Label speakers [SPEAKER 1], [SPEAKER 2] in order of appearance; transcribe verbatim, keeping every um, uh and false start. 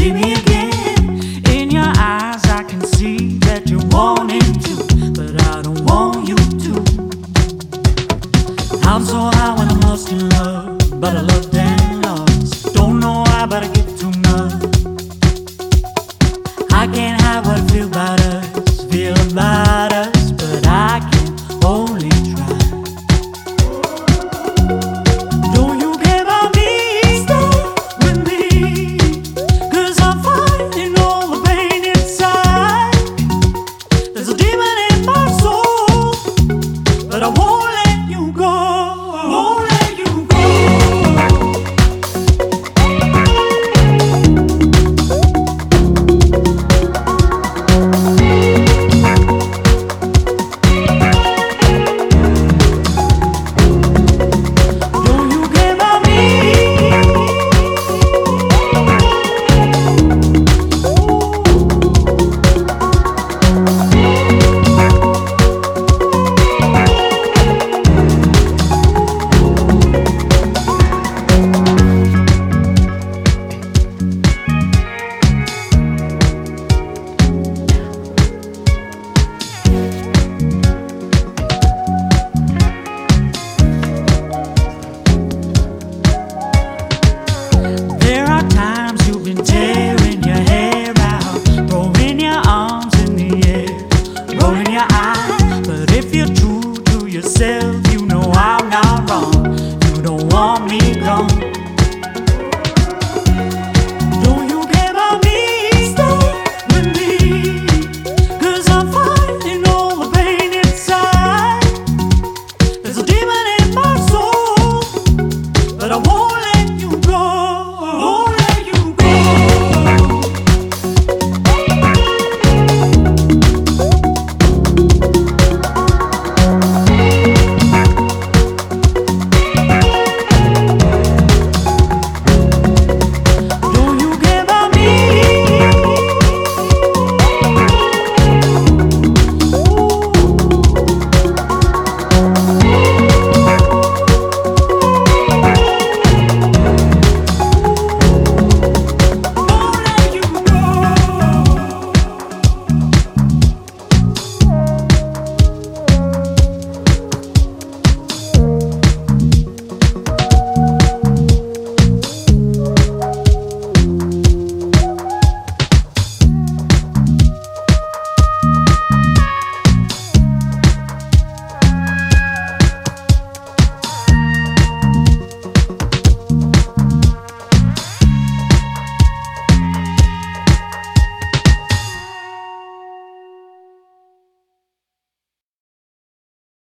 [SPEAKER 1] Leave me again. In your eyes I can see that you're wanting to, but I don't want you to. I'm so high when I'm lost in love, but I love and lost. Don't know why, but I get too much. I can't hide what I feel about it.